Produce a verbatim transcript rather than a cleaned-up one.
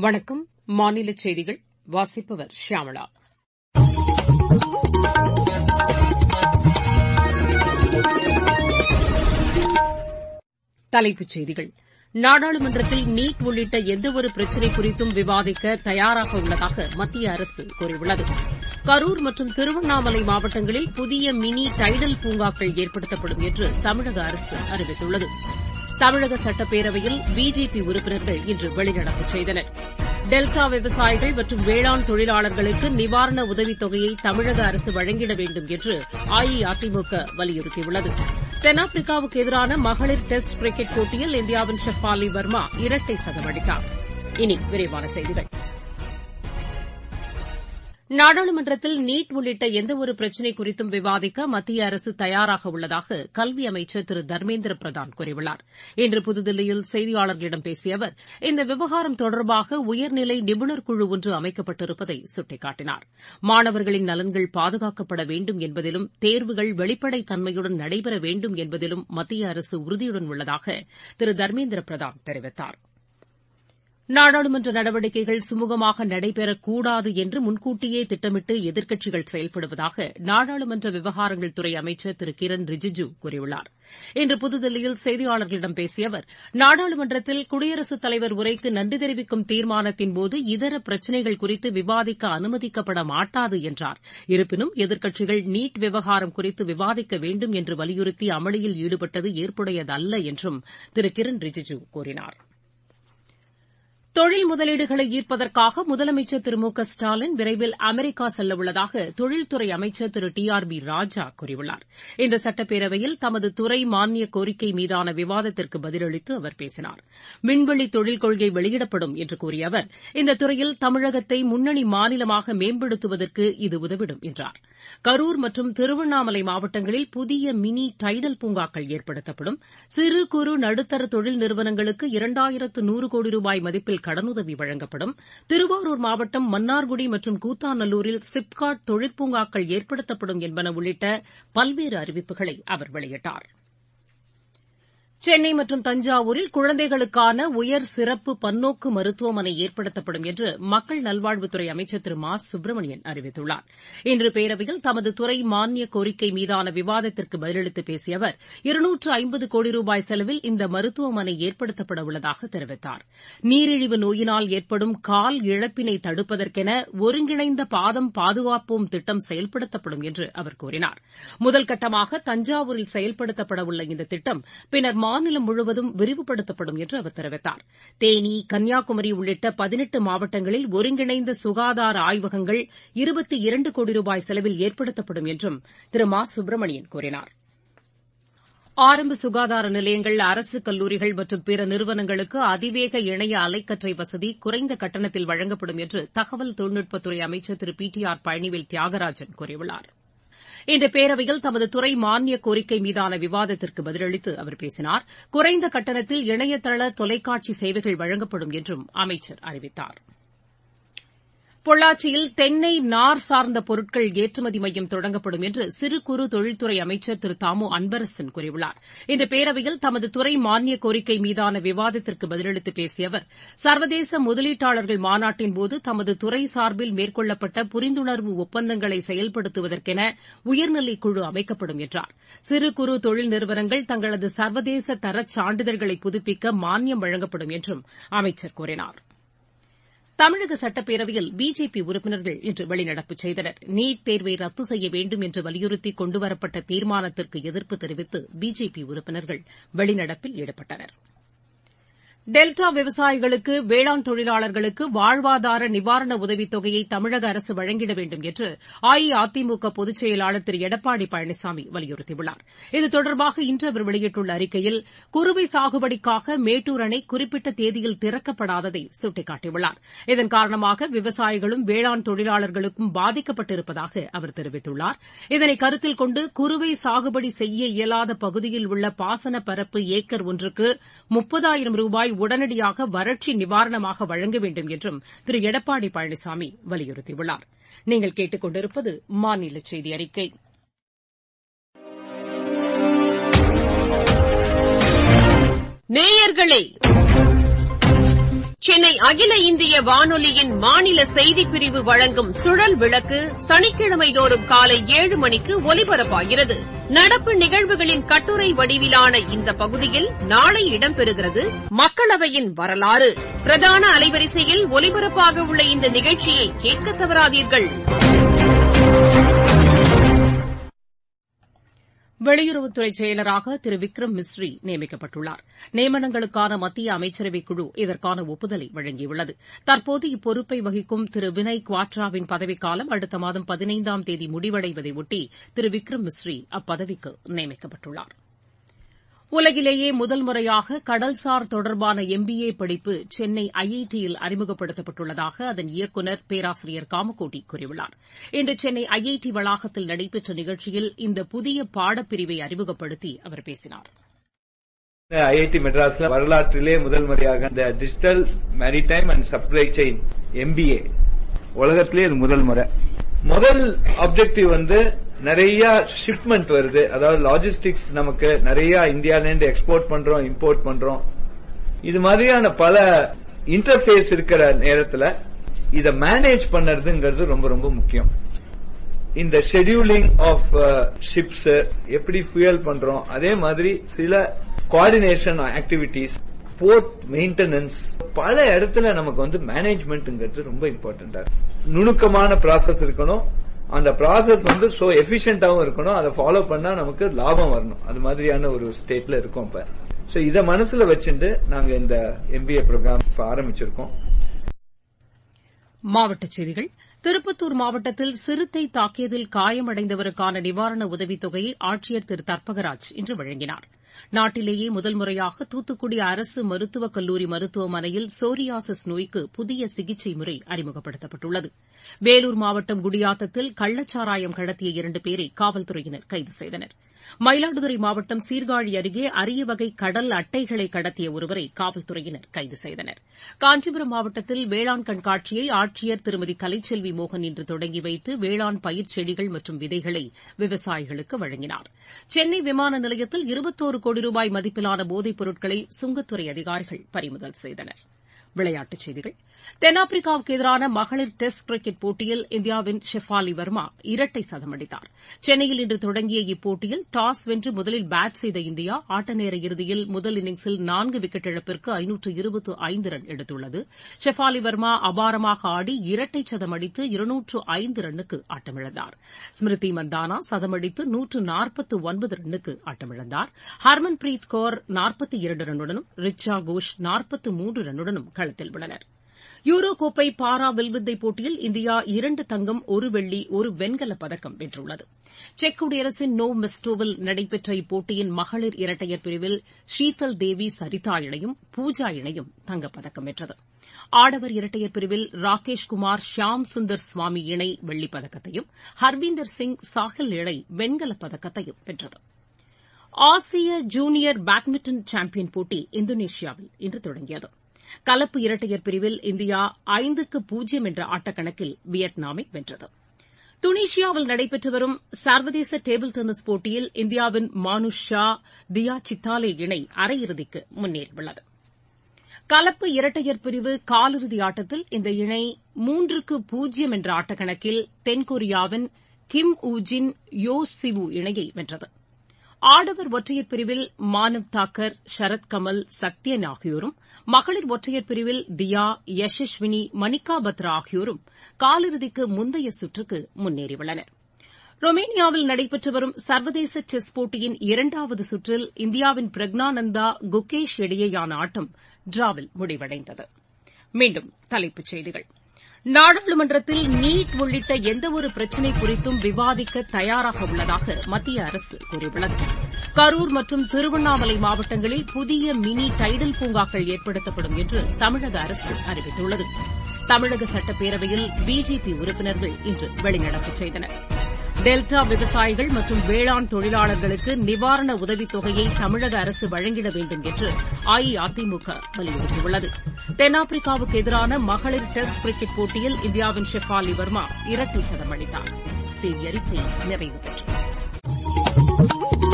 வணக்கம். மாநிலச் செய்திகள் வாசிப்பவர் ஷியாமளா. தலைப்புச் செய்திகள். நாடாளுமன்றத்தில் நீட் உள்ளிட்ட எந்தவொரு பிரச்சினை குறித்தும் விவாதிக்க தயாராக உள்ளதாக மத்திய அரசு கூறியுள்ளது. கரூர் மற்றும் திருவண்ணாமலை மாவட்டங்களில் புதிய மினி டைடல் பூங்காக்கள் ஏற்படுத்தப்படும் என்று தமிழக அரசு அறிவித்துள்ளது. தமிழக சட்டப்பேரவையில் பிஜேபி உறுப்பினர்கள் இன்று வெளிநடப்பு செய்தனர். டெல்டா விவசாயிகள் மற்றும் வேளாண் தொழிலாளர்களுக்கு நிவாரண உதவித் தொகையை தமிழக அரசு வழங்கிட வேண்டும் என்று அஇஅதிமுக வலியுறுத்தியுள்ளது. தென்னாப்பிரிக்காவுக்கு எதிரான மகளிர் டெஸ்ட் கிரிக்கெட் போட்டியில் இந்தியாவின் ஷெஃபாலி வர்மா இரட்டை சதம் அடித்தார். இனி விரிவான செய்திகள். நாடாளுமன்றத்தில் நீட் உள்ளிட்ட எந்தவொரு பிரச்சினை குறித்தும் விவாதிக்க மத்திய அரசு தயாராக உள்ளதாக கல்வி அமைச்சர் திரு தர்மேந்திர பிரதான் கூறியுள்ளார். இன்று புதுதில்லியில் செய்தியாளர்களிடம் பேசிய அவர், இந்த விவகாரம் தொடர்பாக உயர்நிலை நிபுணர் குழு ஒன்று அமைக்கப்பட்டிருப்பதை சுட்டிக்காட்டினார். மாணவர்களின் நலன்கள் பாதுகாக்கப்பட வேண்டும் என்பதிலும் தேர்வுகள் வெளிப்படைத் தன்மையுடன் நடைபெற வேண்டும் என்பதிலும் மத்திய அரசு உறுதியுடன் உள்ளதாக திரு தர்மேந்திர பிரதான் தெரிவித்தார். நாடாளுமன்ற நடவடிக்கைகள் சுமூகமாக நடைபெறக்கூடாது என்று முன்கூட்டியே திட்டமிட்டு எதிர்க்கட்சிகள் செயல்படுவதாக நாடாளுமன்ற விவகாரங்கள் துறை அமைச்சர் திரு கிரண் ரிஜிஜூ கூறியுள்ளார். இன்று புதுதில்லியில் செய்தியாளர்களிடம் பேசிய அவர், நாடாளுமன்றத்தில் குடியரசுத் தலைவர் உரைக்கு நன்றி தெரிவிக்கும் தீர்மானத்தின்போது இதர பிரச்சினைகள் குறித்து விவாதிக்க அனுமதிக்கப்பட மாட்டாது என்றார். இருப்பினும் எதிர்க்கட்சிகள் நீட் விவகாரம் குறித்து விவாதிக்க வேண்டும் என்று வலியுறுத்தி அமளியில் ஈடுபட்டது ஏற்புடையதல்ல என்றும் திரு கிரண் ரிஜிஜூ கூறினார். தொழில் முதலீடுகளை ஈர்ப்பதற்காக முதலமைச்சர் திரு மு க ஸ்டாலின் விரைவில் அமெரிக்கா செல்லவுள்ளதாக தொழில்துறை அமைச்சர் திரு டி ஆர் பி ராஜா கூறியுள்ளார். இன்று சட்டப்பேரவையில் தமது துறை மானிய கோரிக்கை மீதான விவாதத்திற்கு பதிலளித்து அவர் பேசினார். விண்வெளி தொழில் கொள்கை வெளியிடப்படும் என்று கூறிய அவர், இந்த துறையில் தமிழகத்தை முன்னணி மாநிலமாக மேம்படுத்துவதற்கு இது உதவிடும் என்றார். கரூர் மற்றும் திருவண்ணாமலை மாவட்டங்களில் புதிய மினி டைடல் பூங்காக்கள் ஏற்படுத்தப்படும். சிறு குறு நடுத்தர தொழில் நிறுவனங்களுக்கு இரண்டாயிரத்து நூறு கோடி ரூபாய் மதிப்பில் கடனுதவி வழங்கப்படும். திருவாரூர் மாவட்டம் மன்னார்குடி மற்றும் கூத்தாநல்லூரில் சிப்காட் தொழிற்பூங்காக்கள் ஏற்படுத்தப்படும் என்பன உள்ளிட்ட பல்வேறு அறிவிப்புகளை அவர் வெளியிட்டார். சென்னை மற்றும் தஞ்சாவூரில் குழந்தைகளுக்கான உயர் சிறப்பு பன்னோக்கு மருத்துவமனை ஏற்படுத்தப்படும் என்று மக்கள் நல்வாழ்வுத்துறை அமைச்சர் திரு மா சுப்பிரமணியன் அறிவித்துள்ளார். இன்று பேரவையில் தமது துறை மானிய கோரிக்கை மீதான விவாதத்திற்கு பதிலளித்து பேசிய அவர், இருநூற்று ஐம்பது கோடி ரூபாய் செலவில் இந்த மருத்துவமனை ஏற்படுத்தப்பட உள்ளதாக தெரிவித்தார். நீரிழிவு நோயினால் ஏற்படும் கால் இழப்பினை தடுப்பதற்கென ஒருங்கிணைந்த பாதம் பாதுகாப்போம் திட்டம் செயல்படுத்தப்படும் என்று அவர் கூறினார். முதல் கட்டமாக தஞ்சாவூரில் செயல்படுத்தப்பட உள்ள இந்த திட்டம் பின்னர் மாநிலம் முழுவதும் விரிவுபடுத்தப்படும் என்று அவர் தெரிவித்தார். தேனி, கன்னியாகுமரி உள்ளிட்ட பதினெட்டு மாவட்டங்களில் ஒருங்கிணைந்த சுகாதார ஆய்வகங்கள் இருபத்தி இரண்டு கோடி ரூபாய் செலவில் ஏற்படுத்தப்படும் என்றும் திரு மா சுப்பிரமணியன் கூறினார். ஆரம்ப சுகாதார நிலையங்கள், அரசு கல்லூரிகள் மற்றும் பிற நிறுவனங்களுக்கு அதிவேக இணைய அலைக்கற்றை வசதி குறைந்த கட்டணத்தில் வழங்கப்படும் என்று தகவல் தொழில்நுட்பத்துறை அமைச்சர் திரு P T R Palanivel Thiagarajan கூறியுள்ளார். இன்று பேரவையில் தமது துறை மானிய கோரிக்கை மீதான விவாதத்திற்கு பதிலளித்து அவர் பேசினார். குறைந்த கட்டணத்தில் இணையதள தொலைக்காட்சி சேவைகள் வழங்கப்படும் என்றும் அமைச்சர் அறிவித்தார். பொள்ளாச்சியில் தென்னை நார் சார்ந்த பொருட்கள் ஏற்றுமதி மையம் தொடங்கப்படும் என்று சிறு குறு தொழில்துறை அமைச்சர் திரு தாமு அன்பரசன் கூறியுள்ளார். இன்று பேரவையில் தமது துறை மானிய கோரிக்கை மீதான விவாதத்திற்கு பதிலளித்து பேசிய அவர், சர்வதேச முதலீட்டாளர்கள் மாநாட்டின்போது தமது துறை சார்பில் மேற்கொள்ளப்பட்ட புரிந்துணர்வு ஒப்பந்தங்களை செயல்படுத்துவதற்கென உயர்நிலைக் குழு அமைக்கப்படும் என்றார். சிறு குறு தொழில் நிறுவனங்கள் தங்களது சர்வதேச தரச் சான்றிதழ்களை புதுப்பிக்க மானியம் வழங்கப்படும் என்றும் அமைச்சர் கூறினார். தமிழக சட்டப்பேரவையில் பிஜேபி உறுப்பினர்கள் இன்று வெளிநடப்பு செய்தனர். நீட் தேர்வை ரத்து செய்ய வேண்டும் என்று வலியுறுத்தி கொண்டுவரப்பட்ட தீர்மானத்திற்கு எதிர்ப்பு தெரிவித்து பிஜேபி உறுப்பினர்கள் வெளிநடப்பில் ஈடுபட்டனர். டெல்டா விவசாயிகளுக்கு, வேளாண் தொழிலாளர்களுக்கு வாழ்வாதார நிவாரண உதவித் தொகையை தமிழக அரசு வழங்கிட வேண்டும் என்று அஇஅதிமுக பொதுச் செயலாளர் திரு எடப்பாடி பழனிசாமி வலியுறுத்தியுள்ளார். இது தொடர்பாக இன்று அவர் வெளியிட்டுள்ள அறிக்கையில், குறுவை சாகுபடிக்காக மேட்டூர் அணை குறிப்பிட்ட தேதியில் திறக்கப்படாததை சுட்டிக்காட்டியுள்ளார். இதன் காரணமாக விவசாயிகளும் வேளாண் தொழிலாளர்களுக்கும் பாதிக்கப்பட்டிருப்பதாக அவர் தெரிவித்துள்ளார். இதனை கருத்தில் கொண்டு குறுவை சாகுபடி செய்ய இயலாத பகுதியில் உள்ள பாசன பரப்பு ஏக்கர் ஒன்றுக்கு முப்பதாயிரம் ரூபாய் உடனடியாக வறட்சி நிவாரணமாக வழங்க வேண்டும் என்றும் திரு எடப்பாடி பழனிசாமி வலியுறுத்தியுள்ளார். நீங்கள் கேட்டுக் கொண்டிருப்பது மாநில செய்தி அறிக்கை. நேயர்களே, சென்னை அகில இந்திய வானொலியின் மாநில செய்திப்பிரிவு வழங்கும் சுழல் விளக்கு சனிக்கிழமைதோறும் காலை ஏழு மணிக்கு ஒலிபரப்பாகிறது. நடப்பு நிகழ்வுகளின் கட்டுரை வடிவிலான இந்த பகுதியில் நாளை இடம்பெறுகிறது மக்களவையின் வரலாறு. பிரதான அலைவரிசையில் ஒலிபரப்பாக உள்ள இந்த நிகழ்ச்சியை கேட்க தவறாதீர்கள். வெளியுறவுத்துறை செயலராக திரு விக்ரம் மிஸ்ரி நியமிக்கப்பட்டுள்ளார். நியமனங்களுக்கான மத்திய அமைச்சரவைக் குழு இதற்கான ஒப்புதலை வழங்கியுள்ளது. தற்போது இப்பொறுப்பை வகிக்கும் திரு வினய் குவாட்ராவின் பதவிக்காலம் அடுத்த மாதம் பதினைந்தாம் தேதி முடிவடைவதையொட்டி திரு விக்ரம் மிஸ்ரி அப்பதவிக்கு நியமிக்கப்பட்டுள்ளார். உலகிலேயே முதல் முறையாக கடல்சார் தொடர்பான எம் பி ஏ படிப்பு சென்னை ஐ ஐ டியில் அறிமுகப்படுத்தப்பட்டுள்ளதாக அதன் இயக்குநர் பேராசிரியர் காமகோட்டி கூறியுள்ளார். இன்று சென்னை ஐ ஐ டி வளாகத்தில் நடைபெற்ற நிகழ்ச்சியில் இந்த புதிய பாடப்பிரிவை அறிமுகப்படுத்தி அவர் பேசினார். ஐ ஐ டி மெட்ராஸ்ல வரலாற்றிலே முதல் முறையாக இந்த digital maritime and supply chain M P A உலகத்திலே இது முதல் முறை. முதல் ஆப்ஜெக்டிவ் வந்து நிறைய ஷிப்மெண்ட் வருது, அதாவது லாஜிஸ்டிக்ஸ் நமக்கு நிறைய இந்தியாவிலிருந்து எக்ஸ்போர்ட் பண்றோம், இம்போர்ட் பண்றோம். இது மாதிரியான பல இன்டர்ஃபேஸ் இருக்கிற நேரத்தில் இதை மேனேஜ் பண்றதுங்கிறது ரொம்ப ரொம்ப முக்கியம். இந்த ஷெட்யூலிங் ஆஃப் ஷிப்ஸ் எப்படி ஃபியூயல் பண்றோம், அதே மாதிரி சில கோஆர்டினேஷன் ஆக்டிவிட்டிஸ், போர்ட் மெயின்டெனன்ஸ், பல இடத்துல நமக்கு வந்து மேனேஜ்மெண்ட்ங்கிறது ரொம்ப இம்பார்ட்டன்டா. நுணுக்கமான ப்ராசஸ் இருக்கணும், அந்த ப்ராசஸ் வந்து சோ எஃபிஷியன்டாவும் இருக்கணும், அதை ஃபாலோ பண்ணா நமக்கு லாபம் வரணும். அது மாதிரியான ஒரு ஸ்டேட்ல இருக்கோம் இப்ப. சோ இத மனசுல வச்சுட்டு நாங்க இந்த எம் பி ஏ ப்ரோக்ராம் ஆரம்பிச்சிருக்கோம். மாவட்டச் செய்திகள். திருப்பத்தூர் மாவட்டத்தில் சிறுத்தை தாக்கியதில் காயமடைந்தவருக்கான நிவாரண உதவித் தொகையை ஆட்சியர் திரு தர்பகராஜ் இன்று வழங்கினார். நாட்டிலேயே முதல் முறையாக தூத்துக்குடி அரசு மருத்துவக் கல்லூரி மருத்துவமனையில் சோரியாசிஸ் நோய்க்கு புதிய சிகிச்சை முறை அறிமுகப்படுத்தப்பட்டுள்ளது. வேலூர் மாவட்டம் குடியாத்தத்தில் கள்ளச்சாராயம் கடத்திய இரண்டு பேரை காவல்துறையினர் கைது செய்தனர். மயிலாடுதுறை மாவட்டம் சீர்காழி அருகே அரிய வகை கடல் அட்டைகளை கடத்திய ஒருவரை காவல்துறையினர் கைது செய்தனர். காஞ்சிபுரம் மாவட்டத்தில் வேளாண் கண்காட்சியை ஆட்சியர் திருமதி கலைச்செல்வி மோகன் இன்று தொடங்கி வைத்து வேளாண் பயிர் செடிகள் மற்றும் விதைகளை விவசாயிகளுக்கு வழங்கினார். சென்னை விமான நிலையத்தில் இருபத்தோரு கோடி ரூபாய் மதிப்பிலான போதைப் பொருட்களை சுங்கத்துறை அதிகாரிகள் பறிமுதல் செய்தனர். விளையாட்டுச் செய்திகள். தென்னாப்பிரிக்காவுக்கு எதிரான மகளிர் டெஸ்ட் கிரிக்கெட் போட்டியில் இந்தியாவின் ஷெஃபாலி வர்மா இரட்டை சதம் அடித்தார். சென்னையில் இன்று தொடங்கிய இப்போட்டியில் டாஸ் வென்று முதலில் பேட் செய்த இந்தியா ஆட்ட நேர இறுதியில் முதல் இன்னிங்ஸில் நான்கு விக்கெட் இழப்பிற்கு ஐநூற்று இருபத்து ஐந்து ரன் எடுத்துள்ளது. ஷெஃபாலி வர்மா அபாரமாக ஆடி இரட்டை சதம் அடித்து இருநூற்று ஐந்து ரன்னுக்கு ஆட்டமிழந்தார். ஸ்மிருதி மந்தானா சதமடித்து நூற்று நாற்பத்து ஒன்பது ரன்னுக்கு ஆட்டமிழந்தார். ஹர்மன்பிரீத் கௌர் நாற்பத்தி இரண்டு ரன்னுடனும் ரிச்சா கோஷ் நாற்பத்து மூன்று ரன்னுடனும் களத்தில் உள்ளனர். யூரோ கோப்பை பாரா வில்வித்தை போட்டியில் இந்தியா இரண்டு தங்கம், ஒரு வெள்ளி, ஒரு வெண்கலப் பதக்கம் வென்றுள்ளது. செக் குடியரசின் நோவ் மெஸ்டோவில் நடைபெற்ற இப்போட்டியின் மகளிர் இரட்டையர் பிரிவில் ஷீதல் தேவி சரிதா இணையும் பூஜா இணையும் தங்கப்பதக்கம் வென்றது. ஆடவர் இரட்டையர் பிரிவில் ராகேஷ் குமார் ஷியாம் சுந்தர் சுவாமி இணை வெள்ளிப் பதக்கத்தையும் ஹர்வீந்தர் சிங் சாஹில் இணை வெண்கலப் பதக்கத்தையும் வென்றது. ஆசிய ஜூனியர் பேட்மிண்டன் சாம்பியன் போட்டி இந்தோனேஷியாவில் இன்று தொடங்கியது. கலப்பு இரட்டையர் பிரிவில் இந்தியா ஐந்துக்கு பூஜ்ஜியம் என்ற ஆட்டக்கணக்கில் வியட்நாமை வென்றது. துனிஷியாவில் நடைபெற்று வரும் சர்வதேச டேபிள் டென்னிஸ் போட்டியில் இந்தியாவின் மானுஷ் ஷா, தியா சித்தாலே இணை அரையிறுதிக்கு முன்னேறியுள்ளது. கலப்பு இரட்டையர் பிரிவு காலிறுதி ஆட்டத்தில் இந்த இணை மூன்றுக்கு பூஜ்ஜியம் என்ற ஆட்டக்கணக்கில் தென்கொரியாவின் கிம் ஊ ஜின் யோ சிவு இணையை வென்றது. ஆடவர் ஒற்றையர் பிரிவில் மானவ் தாக்கர், ஷரத் கமல், சத்யன் ஆகியோரும், மகளிர் ஒற்றையர் பிரிவில் தியா, யசஸ்வினி, மணிகா பத்ரா ஆகியோரும் காலிறுதிக்கு முந்தைய சுற்றுக்கு முன்னேறியுள்ளனர். ரொமேனியாவில் நடைபெற்று வரும் சர்வதேச செஸ் போட்டியின் இரண்டாவது சுற்றில் இந்தியாவின் பிரக்னானந்தா, குகேஷ் இடையேயான ஆட்டம் டிராவில் முடிவடைந்தது. மீண்டும் தலைப்புச் செய்திகள். நாடாளுமன்றத்தில் நீட் உள்ளிட்ட எந்தவொரு பிரச்சினை குறித்தும் விவாதிக்க தயாராக உள்ளதாக மத்திய அரசு கூறியுள்ளது. கரூர் மற்றும் திருவண்ணாமலை மாவட்டங்களில் புதிய மினி டைடல் பூங்காக்கள் ஏற்படுத்தப்படும் என்று தமிழக அரசு அறிவித்துள்ளது. தமிழக சட்டப்பேரவையில் பிஜேபி உறுப்பினர்கள் இன்று வெளிநடப்பு செய்தனர். டெல்டா விவசாயிகள் மற்றும் வேளாண் தொழிலாளர்களுக்கு நிவாரண உதவித் தொகையை தமிழக அரசு வழங்கிட வேண்டும் என்று அஇஅதிமுக வலியுறுத்தியுள்ளது. தென்னாப்பிரிக்காவுக்கு எதிரான மகளிர் டெஸ்ட் கிரிக்கெட் போட்டியில் இந்தியாவின் ஷெஃபாலி வர்மா இரட்டை சதம் அடித்தார். செய்தி அறிக்கை நிறைவு பெற்றது.